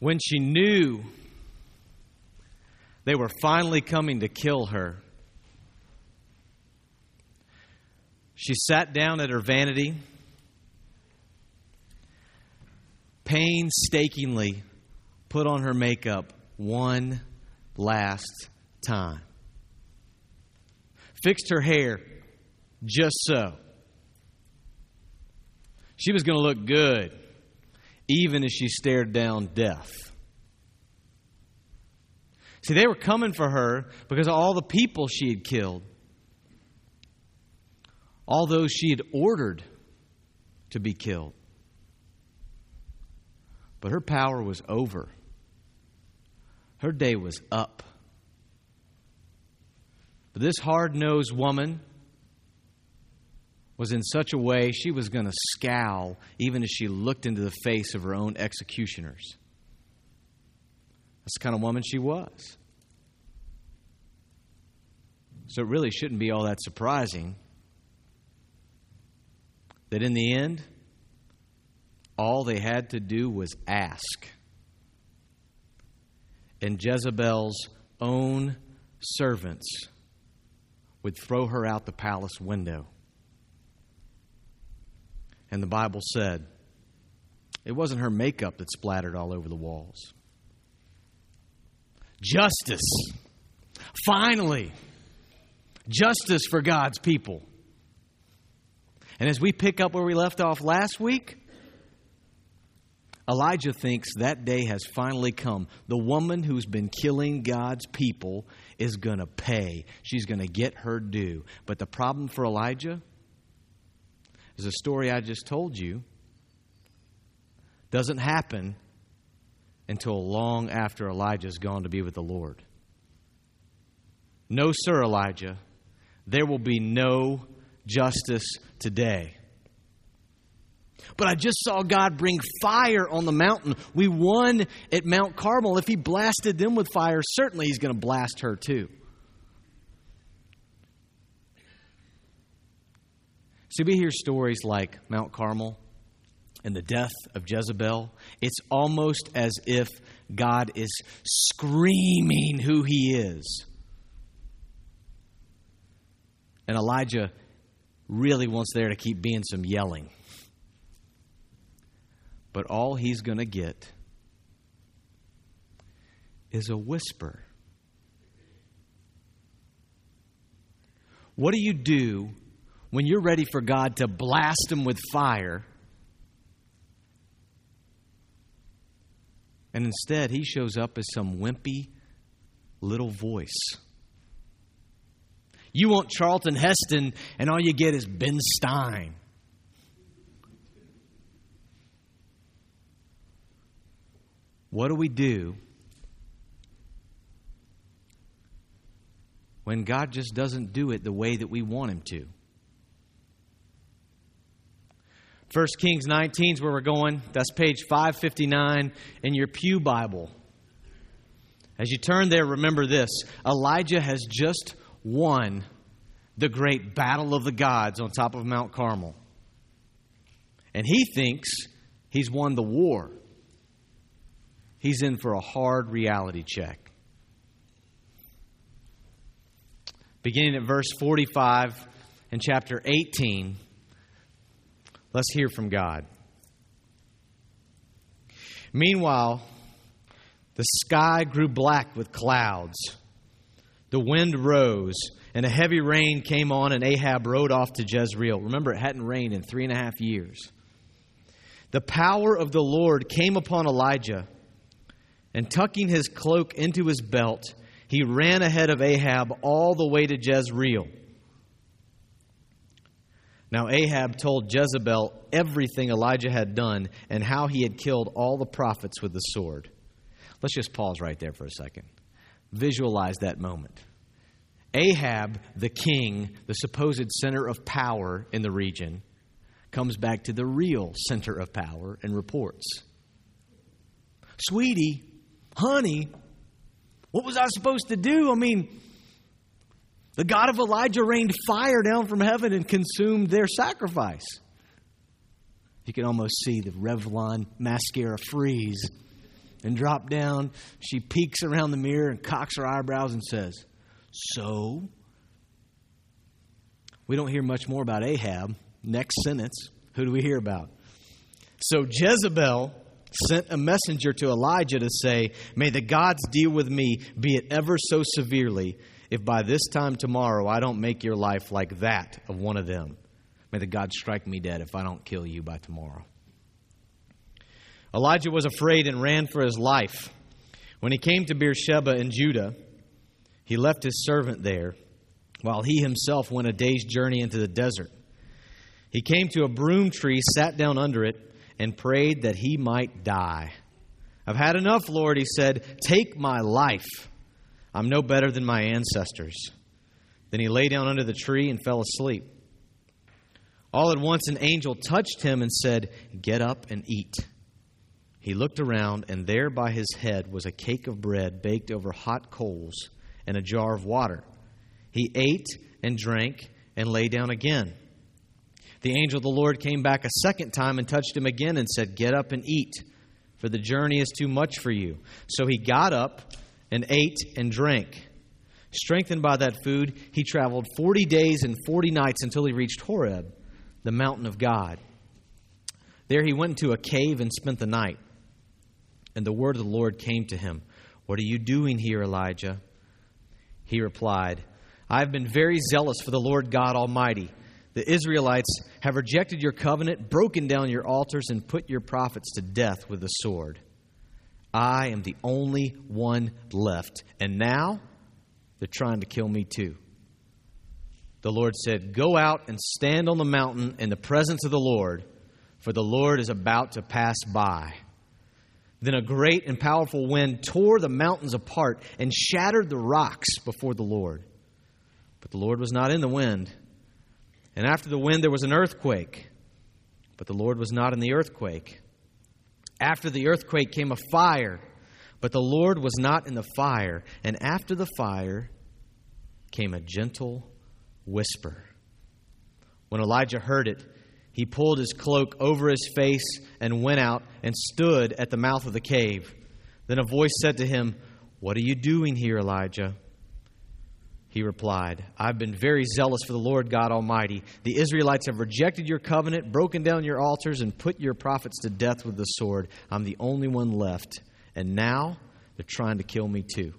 When she knew they were finally coming to kill her, she sat down at her vanity, painstakingly put on her makeup one last time, fixed her hair just so. She was going to look good, even as she stared down death. See, they were coming for her because of all the people she had killed, all those she had ordered to be killed. But her power was over. Her day was up. But this hard-nosed woman was in such a way she was going to scowl even as she looked into the face of her own executioners. That's the kind of woman she was. So it really shouldn't be all that surprising that in the end, all they had to do was ask. And Jezebel's own servants would throw her out the palace window. And the Bible said it wasn't her makeup that splattered all over the walls. Justice. Finally. Justice for God's people. And as we pick up where we left off last week, Elijah thinks that day has finally come. The woman who's been killing God's people is going to pay. She's going to get her due. But the problem for Elijah is the story I just told you doesn't happen until long after Elijah's gone to be with the Lord. No, sir, Elijah. There will be no justice today. But I just saw God bring fire on the mountain. We won at Mount Carmel. If he blasted them with fire, certainly he's going to blast her too. See, we hear stories like Mount Carmel and the death of Jezebel. It's almost as if God is screaming who he is. And Elijah really wants there to keep being some yelling. But all he's going to get is a whisper. What do you do when you're ready for God to blast him with fire, and instead he shows up as some wimpy little voice? You want Charlton Heston, and all you get is Ben Stein. What do we do when God just doesn't do it the way that we want him to? 1 Kings 19 is where we're going. That's page 559 in your Pew Bible. As you turn there, remember this. Elijah has just won the great battle of the gods on top of Mount Carmel. And he thinks he's won the war. He's in for a hard reality check. Beginning at verse 45 in chapter 18, let's hear from God. Meanwhile, the sky grew black with clouds. The wind rose, and a heavy rain came on, and Ahab rode off to Jezreel. Remember, it hadn't rained in 3.5 years. The power of the Lord came upon Elijah, and tucking his cloak into his belt, he ran ahead of Ahab all the way to Jezreel. Now Ahab told Jezebel everything Elijah had done and how he had killed all the prophets with the sword. Let's just pause right there for a second. Visualize that moment. Ahab, the king, the supposed center of power in the region, comes back to the real center of power and reports. Sweetie, honey, what was I supposed to do? I mean, the God of Elijah rained fire down from heaven and consumed their sacrifice. You can almost see the Revlon mascara freeze and drop down. She peeks around the mirror and cocks her eyebrows and says, "So?" We don't hear much more about Ahab. Next sentence, who do we hear about? So Jezebel sent a messenger to Elijah to say, "May the gods deal with me, be it ever so severely, if by this time tomorrow I don't make your life like that of one of them. May the gods strike me dead if I don't kill you by tomorrow." Elijah was afraid and ran for his life. When he came to Beersheba in Judah, he left his servant there, while he himself went a day's journey into the desert. He came to a broom tree, sat down under it, and prayed that he might die. "I've had enough, Lord," he said. "Take my life. I'm no better than my ancestors." Then he lay down under the tree and fell asleep. All at once an angel touched him and said, "Get up and eat." He looked around, and there by his head was a cake of bread baked over hot coals and a jar of water. He ate and drank and lay down again. The angel of the Lord came back a second time and touched him again and said, "Get up and eat, for the journey is too much for you." So he got up and ate and drank. Strengthened by that food, he traveled 40 days and 40 nights until he reached Horeb, the mountain of God. There he went into a cave and spent the night. And the word of the Lord came to him, "What are you doing here, Elijah?" He replied, "I have been very zealous for the Lord God Almighty. The Israelites have rejected your covenant, broken down your altars, and put your prophets to death with the sword. I am the only one left, and now they're trying to kill me too." The Lord said, "Go out and stand on the mountain in the presence of the Lord, for the Lord is about to pass by." Then a great and powerful wind tore the mountains apart and shattered the rocks before the Lord. But the Lord was not in the wind. And after the wind there was an earthquake. But the Lord was not in the earthquake. After the earthquake came a fire. But the Lord was not in the fire. And after the fire came a gentle whisper. When Elijah heard it, he pulled his cloak over his face and went out and stood at the mouth of the cave. Then a voice said to him, "What are you doing here, Elijah?" He replied, "I've been very zealous for the Lord God Almighty. The Israelites have rejected your covenant, broken down your altars, and put your prophets to death with the sword. I'm the only one left, and now they're trying to kill me too."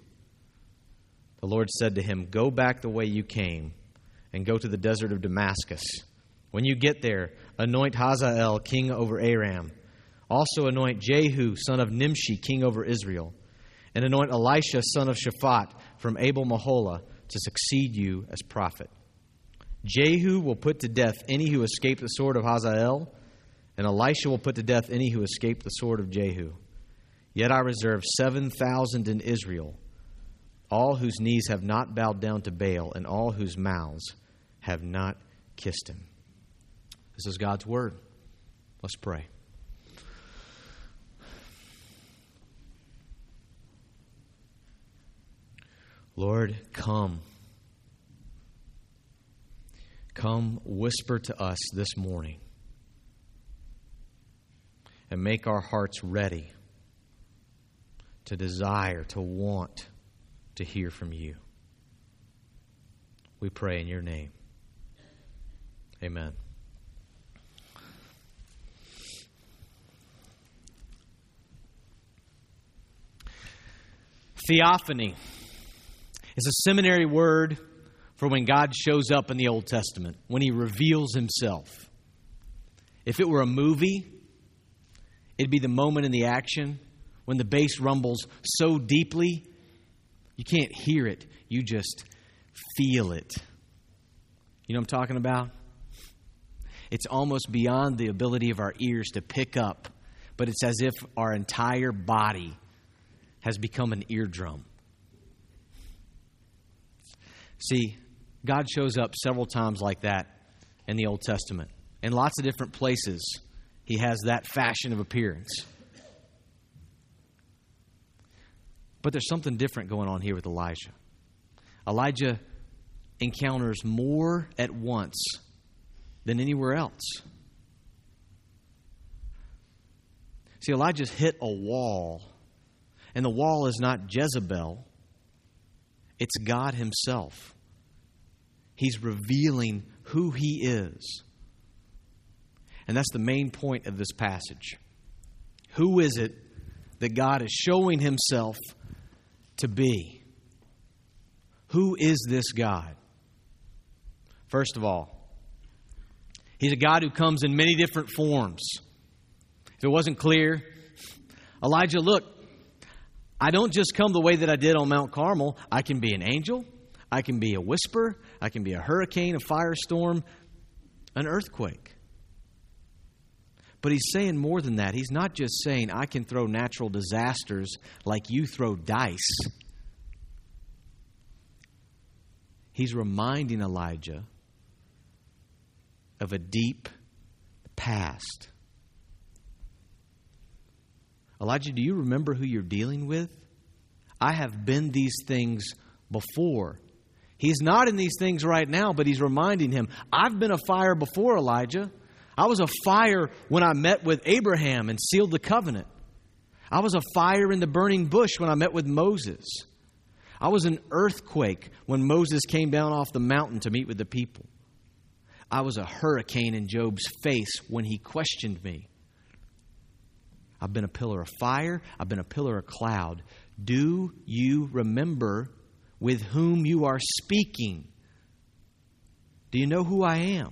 The Lord said to him, "Go back the way you came, and go to the desert of Damascus. When you get there, anoint Hazael king over Aram. Also anoint Jehu son of Nimshi king over Israel. And anoint Elisha son of Shaphat from Abel-Meholah to succeed you as prophet. Jehu will put to death any who escape the sword of Hazael, and Elisha will put to death any who escape the sword of Jehu. Yet I reserve 7,000 in Israel, all whose knees have not bowed down to Baal, and all whose mouths have not kissed him." This is God's word. Let's pray. Lord, come. Come whisper to us this morning and make our hearts ready to desire, to want to hear from you. We pray in your name. Amen. Theophany is a seminary word for when God shows up in the Old Testament, when he reveals himself. If it were a movie, it'd be the moment in the action when the bass rumbles so deeply you can't hear it, you just feel it. You know what I'm talking about? It's almost beyond the ability of our ears to pick up, but it's as if our entire body has become an eardrum. See, God shows up several times like that in the Old Testament. In lots of different places, he has that fashion of appearance. But there's something different going on here with Elijah. Elijah encounters more at once than anywhere else. See, Elijah's hit a wall And the wall is not Jezebel. It's God himself. He's revealing who he is. And that's the main point of this passage. Who is it that God is showing himself to be? Who is this God? First of all, he's a God who comes in many different forms. If it wasn't clear, Elijah, look, I don't just come the way that I did on Mount Carmel. I can be an angel. I can be a whisper. I can be a hurricane, a firestorm, an earthquake. But he's saying more than that. He's not just saying, I can throw natural disasters like you throw dice. He's reminding Elijah of a deep past. Elijah, do you remember who you're dealing with? I have been these things before. He's not in these things right now, but he's reminding him, I've been a fire before, Elijah. I was a fire when I met with Abraham and sealed the covenant. I was a fire in the burning bush when I met with Moses. I was an earthquake when Moses came down off the mountain to meet with the people. I was a hurricane in Job's face when he questioned me. I've been a pillar of fire. I've been a pillar of cloud. Do you remember with whom you are speaking? Do you know who I am?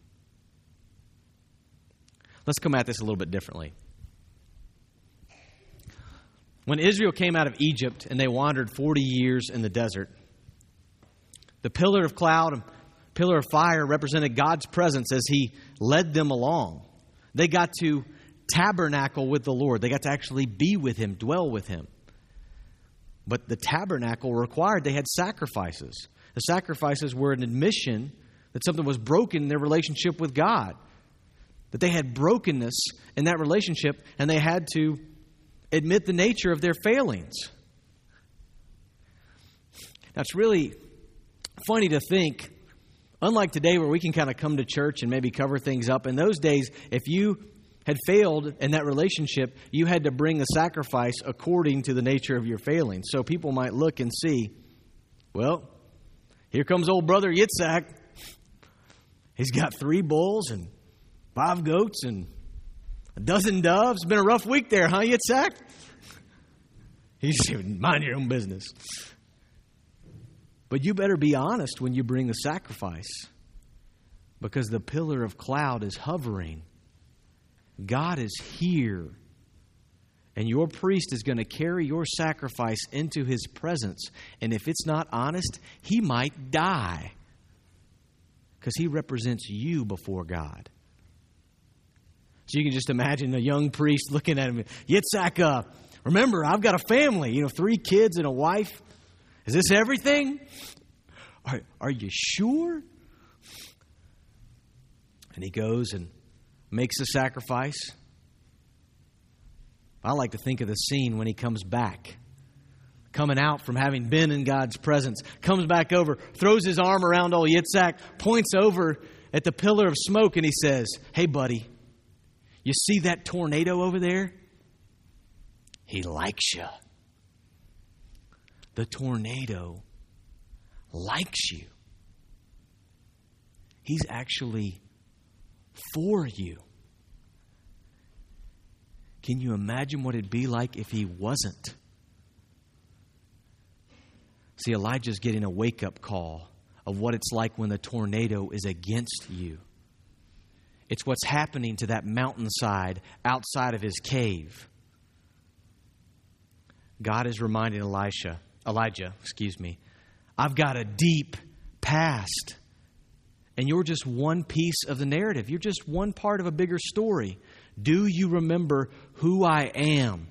Let's come at this a little bit differently. When Israel came out of Egypt and they wandered 40 years in the desert, the pillar of cloud and pillar of fire represented God's presence as He led them along. They got to tabernacle with the Lord. They got to actually be with Him, dwell with Him. But the tabernacle required they had sacrifices. The sacrifices were an admission that something was broken in their relationship with God. That they had brokenness in that relationship and they had to admit the nature of their failings. Now, it's really funny to think, unlike today where we can kind of come to church and maybe cover things up, in those days, if you had failed in that relationship, you had to bring a sacrifice according to the nature of your failings. So people might look and see, well, here comes old brother Yitzhak. He's got 3 bulls and 5 goats and a dozen doves. It's been a rough week there, huh, Yitzhak? He's saying, mind your own business. But you better be honest when you bring the sacrifice, because the pillar of cloud is hovering. God is here. And your priest is going to carry your sacrifice into His presence. And if it's not honest, he might die, because he represents you before God. So you can just imagine a young priest looking at him. Yitzhak, remember, I've got a family, 3 kids and a wife. Is this everything? Are you sure? And he goes and makes the sacrifice. I like to think of the scene when he comes back, coming out from having been in God's presence, comes back over, throws his arm around old Yitzhak, points over at the pillar of smoke, and he says, hey, buddy, you see that tornado over there? He likes you. The tornado likes you. He's actually for you. Can you imagine what it'd be like if he wasn't? See, Elijah's getting a wake-up call of what it's like when the tornado is against you. It's what's happening to that mountainside outside of his cave. God is reminding Elijah, I've got a deep past. And you're just one piece of the narrative. You're just one part of a bigger story. Do you remember who I am?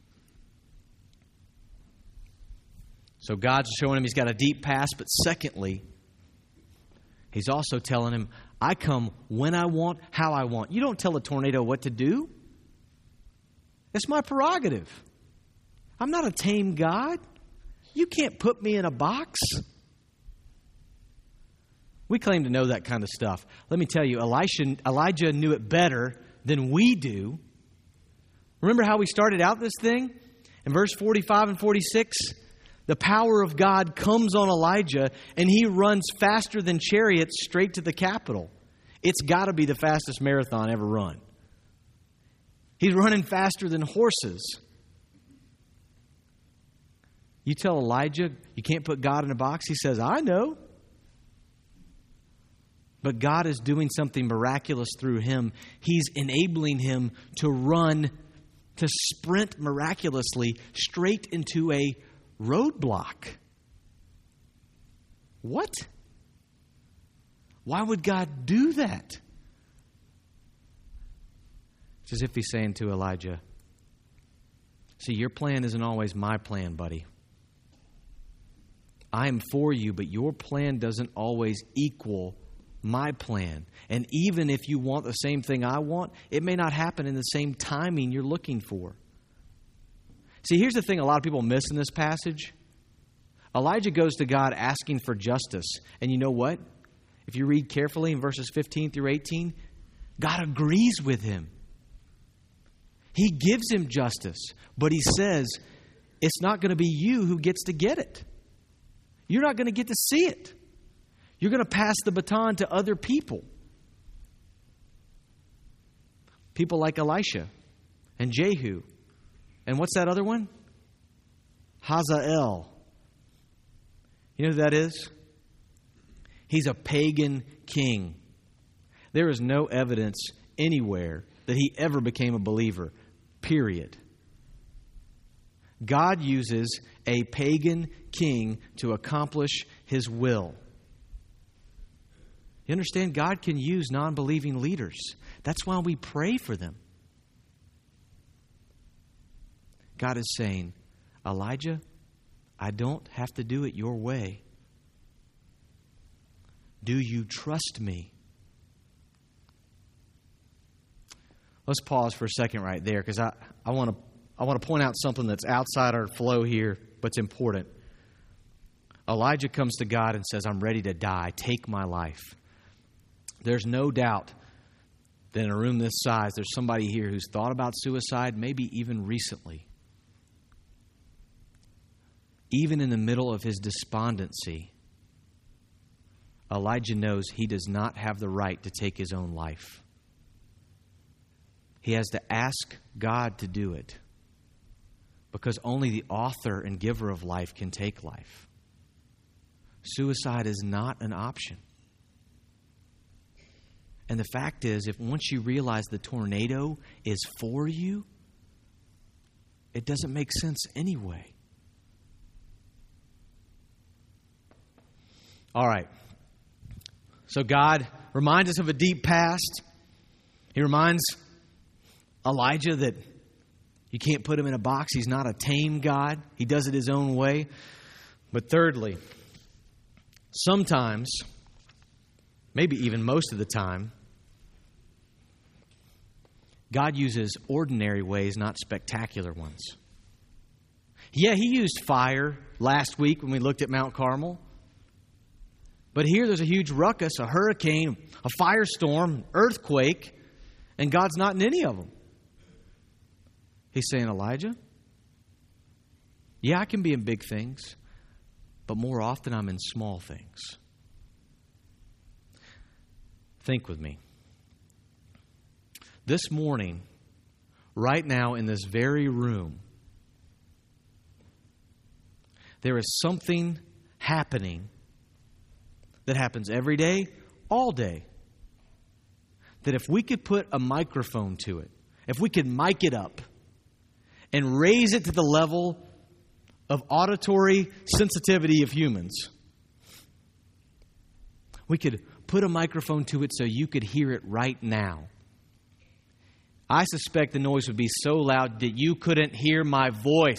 So God's showing him he's got a deep past, but secondly, he's also telling him, I come when I want, how I want. You don't tell a tornado what to do. It's my prerogative. I'm not a tame God. You can't put me in a box. We claim to know that kind of stuff. Let me tell you, Elijah knew it better than we do. Remember how we started out this thing? In verse 45 and 46, the power of God comes on Elijah, and he runs faster than chariots straight to the capital. It's got to be the fastest marathon ever run. He's running faster than horses. You tell Elijah you can't put God in a box. He says, I know. But God is doing something miraculous through him. He's enabling him to run, to sprint miraculously straight into a roadblock. What? Why would God do that? It's as if he's saying to Elijah, see, your plan isn't always my plan, buddy. I am for you, but your plan doesn't always equal my plan. And even if you want the same thing I want, it may not happen in the same timing you're looking for. See, here's the thing a lot of people miss in this passage. Elijah goes to God asking for justice. And you know what? If you read carefully in verses 15 through 18, God agrees with him. He gives him justice, but he says, it's not going to be you who gets to get it. You're not going to get to see it. You're going to pass the baton to other people. People like Elisha and Jehu. And what's that other one? Hazael. You know who that is? He's a pagan king. There is no evidence anywhere that he ever became a believer. Period. God uses a pagan king to accomplish his will. You understand? God can use non-believing leaders. That's why we pray for them. God is saying, Elijah, I don't have to do it your way. Do you trust me? Let's pause for a second right there, because I want to point out something that's outside our flow here, but it's important. Elijah comes to God and says, I'm ready to die. Take my life. There's no doubt that in a room this size, there's somebody here who's thought about suicide, maybe even recently. Even in the middle of his despondency, Elijah knows he does not have the right to take his own life. He has to ask God to do it, because only the author and giver of life can take life. Suicide is not an option. And the fact is, if once you realize the tornado is for you, it doesn't make sense anyway. All right. So God reminds us of a deep past. He reminds Elijah that you can't put him in a box. He's not a tame God. He does it his own way. But thirdly, sometimes, maybe even most of the time, God uses ordinary ways, not spectacular ones. Yeah, he used fire last week when we looked at Mount Carmel. But here there's a huge ruckus, a hurricane, a firestorm, earthquake, and God's not in any of them. He's saying, Elijah, yeah, I can be in big things, but more often I'm in small things. Think with me. This morning, right now in this very room, there is something happening that happens every day, all day. That if we could put a microphone to it, if we could mic it up and raise it to the level of auditory sensitivity of humans, we could put a microphone to it so you could hear it right now. I suspect the noise would be so loud that you couldn't hear my voice.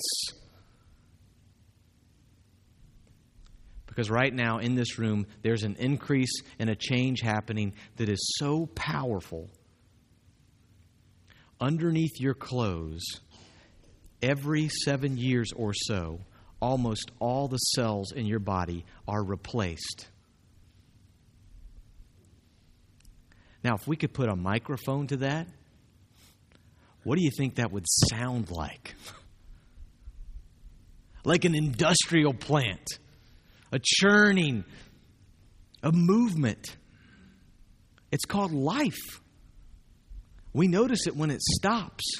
Because right now in this room, there's an increase and a change happening that is so powerful. Underneath your clothes, every 7 years or so, almost all the cells in your body are replaced. Now, if we could put a microphone to that, what do you think that would sound like? like an industrial plant, a churning, a movement. It's called life. We notice it when it stops.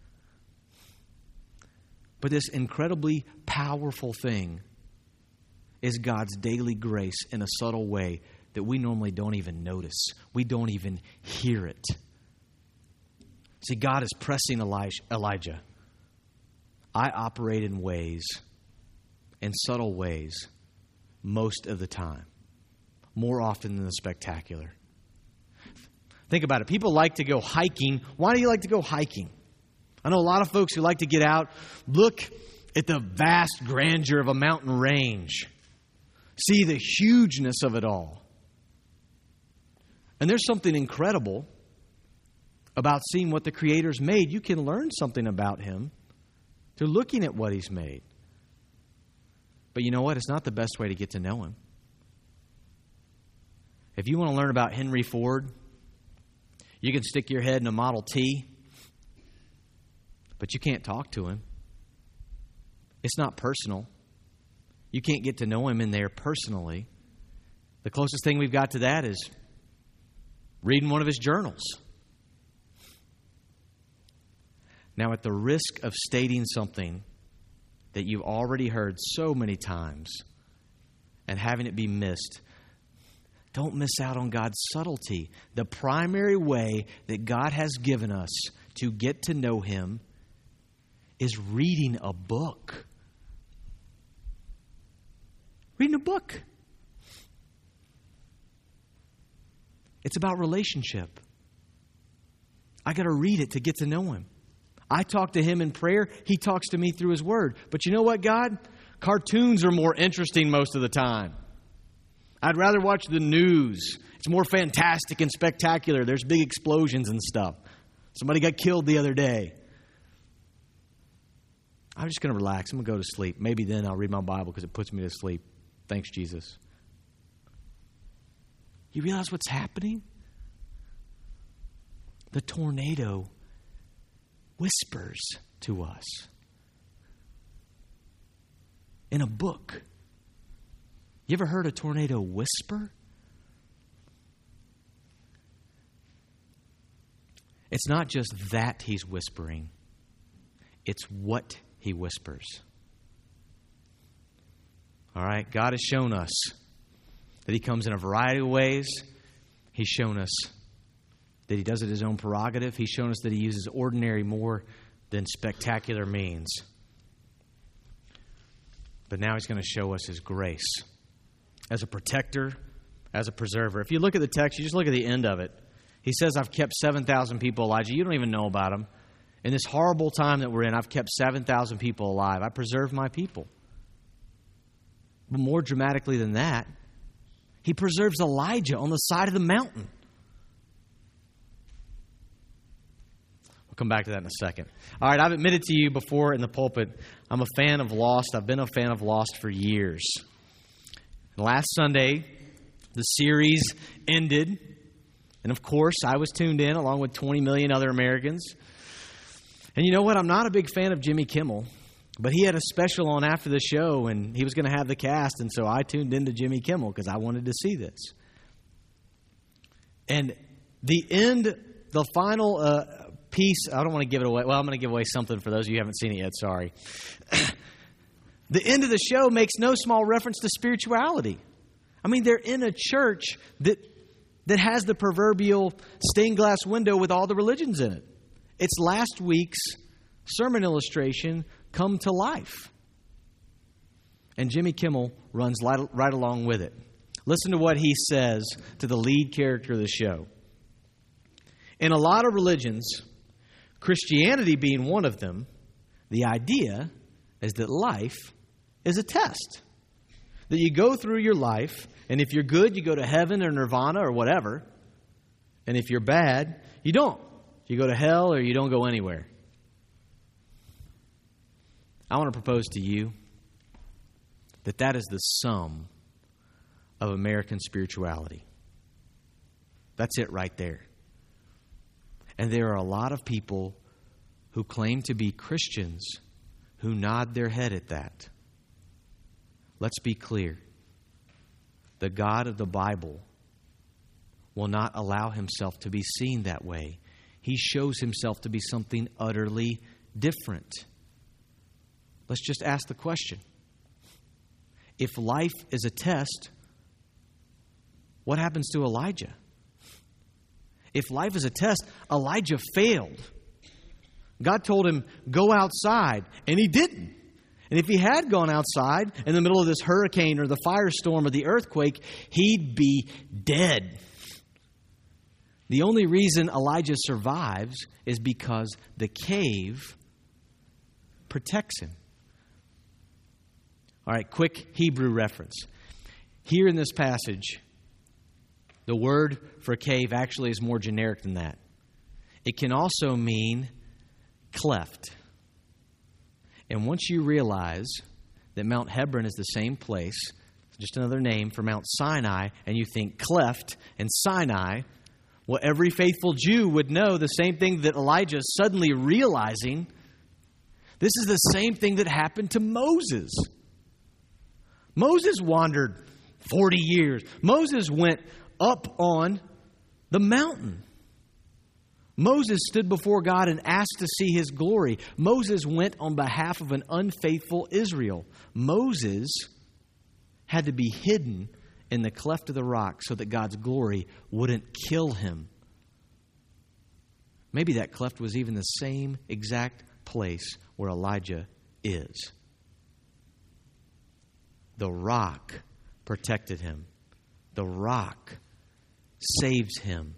But this incredibly powerful thing is God's daily grace in a subtle way that we normally don't even notice. We don't even hear it. See, God is pressing Elijah. I operate in ways, in subtle ways, most of the time. More often than the spectacular. Think about it. People like to go hiking. Why do you like to go hiking? I know a lot of folks who like to get out, look at the vast grandeur of a mountain range, see the hugeness of it all. And there's something incredible about seeing what the Creator's made. You can learn something about Him through looking at what He's made. But you know what? It's not the best way to get to know Him. If you want to learn about Henry Ford, you can stick your head in a Model T, but you can't talk to him. It's not personal. You can't get to know him in there personally. The closest thing we've got to that is reading one of his journals. Now, at the risk of stating something that you've already heard so many times and having it be missed, don't miss out on God's subtlety. The primary way that God has given us to get to know Him is reading a book. Reading a book. It's about relationship. I got to read it to get to know Him. I talk to Him in prayer. He talks to me through His Word. But you know what, God? Cartoons are more interesting most of the time. I'd rather watch the news. It's more fantastic and spectacular. There's big explosions and stuff. Somebody got killed the other day. I'm just going to relax. I'm going to go to sleep. Maybe then I'll read my Bible because it puts me to sleep. Thanks, Jesus. You realize what's happening? The tornado whispers to us in a book. You ever heard a tornado whisper? It's not just that he's whispering. It's what he whispers. All right? God has shown us that He comes in a variety of ways. He's shown us that He does it His own prerogative. He's shown us that He uses ordinary more than spectacular means. But now He's going to show us His grace as a protector, as a preserver. If you look at the text, you just look at the end of it. He says, I've kept 7,000 people, Elijah. You don't even know about them. In this horrible time that we're in, I've kept 7,000 people alive. I preserved my people. But more dramatically than that, He preserves Elijah on the side of the mountain. We'll come back to that in a second. All right, I've admitted to you before in the pulpit, I'm a fan of Lost. I've been a fan of Lost for years. And last Sunday, the series ended. And of course, I was tuned in along with 20 million other Americans. And you know what? I'm not a big fan of Jimmy Kimmel. But he had a special on after the show, and he was going to have the cast. And so I tuned into Jimmy Kimmel because I wanted to see this. And the final piece, I don't want to give it away. Well, I'm going to give away something for those of you who haven't seen it yet. Sorry. The end of the show makes no small reference to spirituality. I mean, they're in a church that has the proverbial stained glass window with all the religions in it. It's last week's sermon illustration come to life. And Jimmy Kimmel runs right along with it. Listen to what he says to the lead character of the show. In a lot of religions, Christianity being one of them, the idea is that life is a test. That you go through your life, and if you're good, you go to heaven or nirvana or whatever. And if you're bad, you don't. You go to hell or you don't go anywhere. I want to propose to you that is the sum of American spirituality. That's it right there. And there are a lot of people who claim to be Christians who nod their head at that. Let's be clear. The God of the Bible will not allow himself to be seen that way. He shows himself to be something utterly different. Let's just ask the question. If life is a test, what happens to Elijah? If life is a test, Elijah failed. God told him, go outside, and he didn't. And if he had gone outside in the middle of this hurricane or the firestorm or the earthquake, he'd be dead. The only reason Elijah survives is because the cave protects him. All right, quick Hebrew reference. Here in this passage, the word for cave actually is more generic than that. It can also mean cleft. And once you realize that Mount Hebron is the same place, just another name for Mount Sinai, and you think cleft and Sinai, well, every faithful Jew would know the same thing that Elijah is suddenly realizing. This is the same thing that happened to Moses. Moses wandered 40 years. Moses went up on the mountain. Moses stood before God and asked to see his glory. Moses went on behalf of an unfaithful Israel. Moses had to be hidden in the cleft of the rock so that God's glory wouldn't kill him. Maybe that cleft was even the same exact place where Elijah is. The rock protected him. The rock saves him.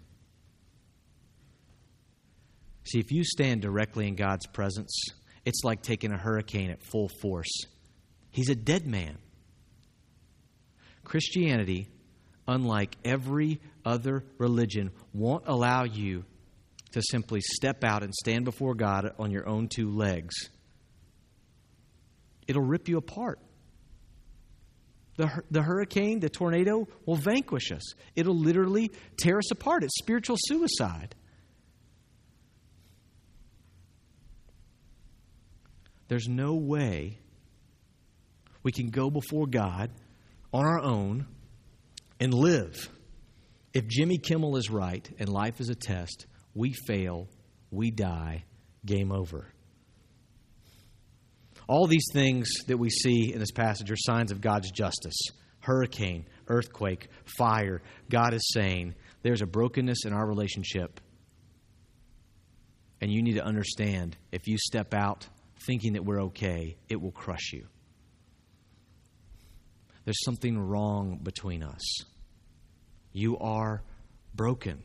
See, if you stand directly in God's presence, it's like taking a hurricane at full force. He's a dead man. Christianity, unlike every other religion, won't allow you to simply step out and stand before God on your own two legs. It'll rip you apart. The hurricane, the tornado will vanquish us. It'll literally tear us apart. It's spiritual suicide. There's no way we can go before God on our own and live. If Jimmy Kimmel is right and life is a test, we fail, we die, game over. All these things that we see in this passage are signs of God's justice. Hurricane, earthquake, fire. God is saying there's a brokenness in our relationship. And you need to understand, if you step out thinking that we're okay, it will crush you. There's something wrong between us. You are broken.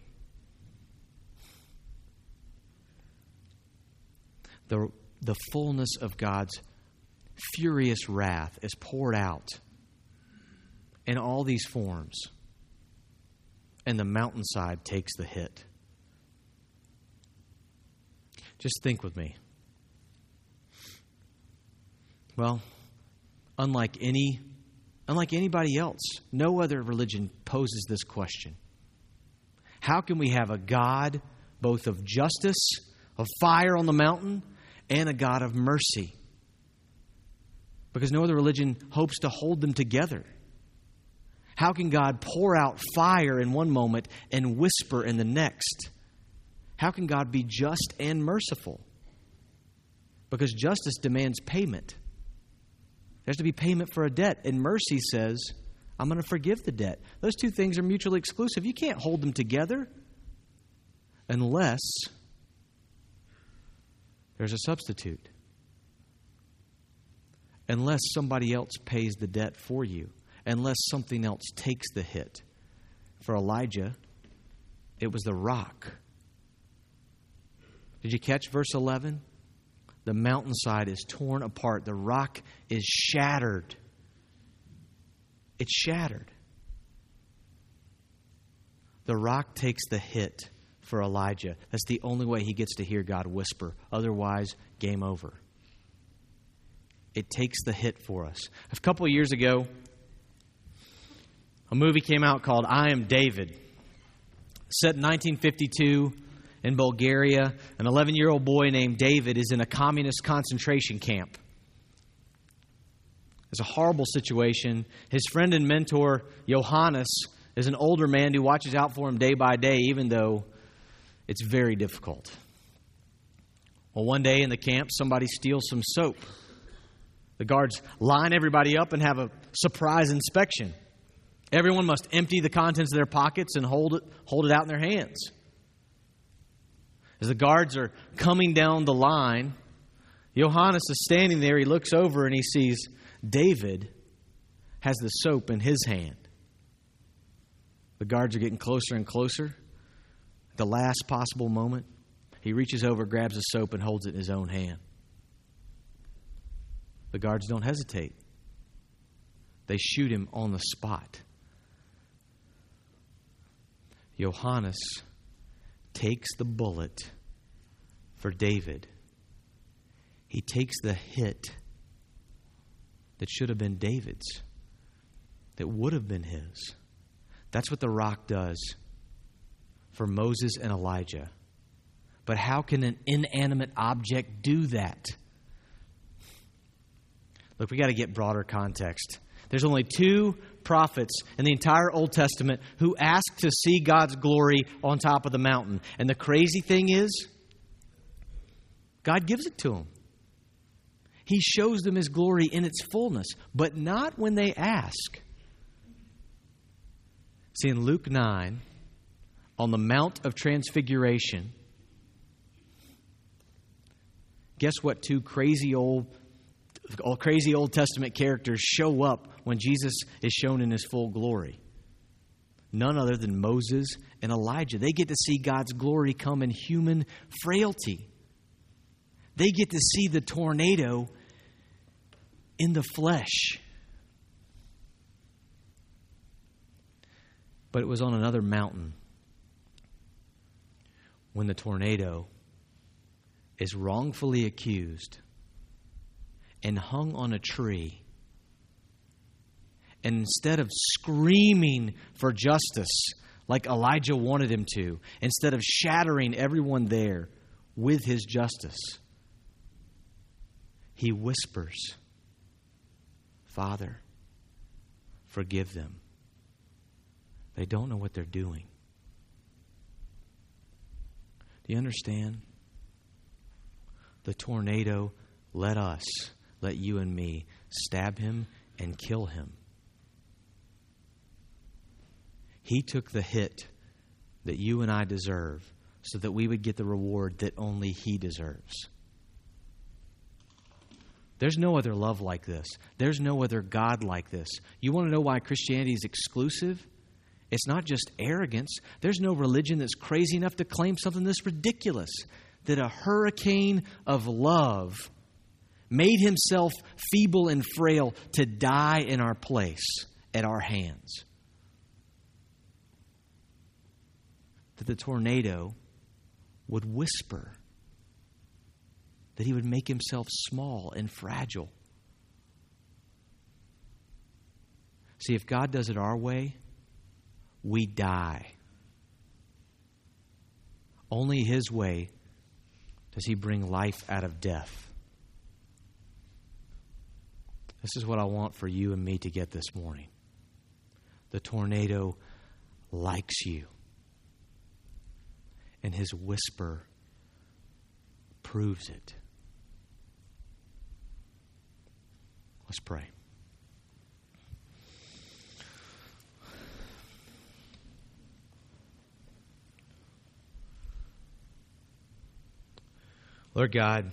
The fullness of God's furious wrath is poured out in all these forms. And the mountainside takes the hit. Just think with me. Well, unlike anybody else, no other religion poses this question. How can we have a God both of justice, of fire on the mountain, and a God of mercy? Because no other religion hopes to hold them together. How can God pour out fire in one moment and whisper in the next? How can God be just and merciful? Because justice demands payment. There's to be payment for a debt. And mercy says, I'm going to forgive the debt. Those two things are mutually exclusive. You can't hold them together unless there's a substitute. Unless somebody else pays the debt for you. Unless something else takes the hit. For Elijah, it was the rock. Did you catch verse 11? The mountainside is torn apart. The rock is shattered. It's shattered. The rock takes the hit for Elijah. That's the only way he gets to hear God whisper. Otherwise, game over. It takes the hit for us. A couple of years ago, a movie came out called I Am David. Set in 1952 in Bulgaria. An 11-year-old boy named David is in a communist concentration camp. It's a horrible situation. His friend and mentor, Johannes, is an older man who watches out for him day by day, even though it's very difficult. Well, one day in the camp, somebody steals some soap. The guards line everybody up and have a surprise inspection. Everyone must empty the contents of their pockets and hold it out in their hands. As the guards are coming down the line, Johannes is standing there. He looks over and he sees David has the soap in his hand. The guards are getting closer and closer. At the last possible moment, he reaches over, grabs the soap, and holds it in his own hand. The guards don't hesitate. They shoot him on the spot. Johannes takes the bullet for David. He takes the hit that should have been David's, that would have been his. That's what the rock does for Moses and Elijah. But how can an inanimate object do that? Look, we got to get broader context. There's only 2 prophets in the entire Old Testament who ask to see God's glory on top of the mountain. And the crazy thing is, God gives it to them. He shows them His glory in its fullness, but not when they ask. See, in Luke 9, on the Mount of Transfiguration, guess what 2 crazy Old Testament characters show up when Jesus is shown in His full glory? None other than Moses and Elijah. They get to see God's glory come in human frailty. They get to see the tornado in the flesh. But it was on another mountain when the tornado is wrongfully accused and hung on a tree. And instead of screaming for justice like Elijah wanted him to, instead of shattering everyone there with his justice, he whispers, "Father, forgive them. They don't know what they're doing." Do you understand? The tornado let you and me stab him and kill him. He took the hit that you and I deserve so that we would get the reward that only He deserves. There's no other love like this. There's no other God like this. You want to know why Christianity is exclusive? It's not just arrogance. There's no religion that's crazy enough to claim something this ridiculous, that a hurricane of love made Himself feeble and frail to die in our place at our hands. That the tornado would whisper, that He would make Himself small and fragile. See, if God does it our way, we die. Only His way does He bring life out of death. This is what I want for you and me to get this morning. The tornado likes you. And His whisper proves it. Let's pray. Lord God,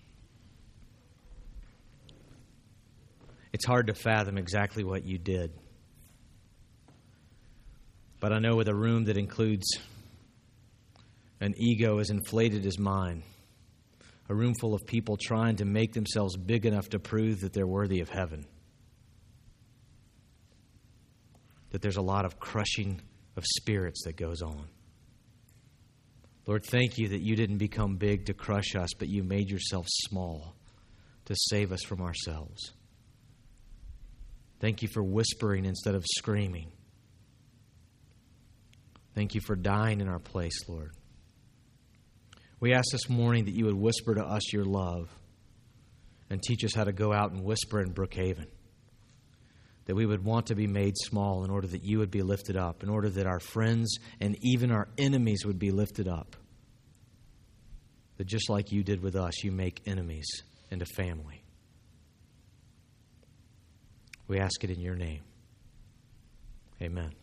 it's hard to fathom exactly what You did. But I know with a room that includes an ego as inflated as mine, a room full of people trying to make themselves big enough to prove that they're worthy of heaven, that there's a lot of crushing of spirits that goes on. Lord, thank You that You didn't become big to crush us, but You made Yourself small to save us from ourselves. Thank You for whispering instead of screaming. Thank You for dying in our place, Lord. We ask this morning that You would whisper to us Your love and teach us how to go out and whisper in Brookhaven. that we would want to be made small in order that you would be lifted up, in order that our friends and even our enemies would be lifted up. That just like you did with us, you make enemies into family. We ask it in your name. Amen.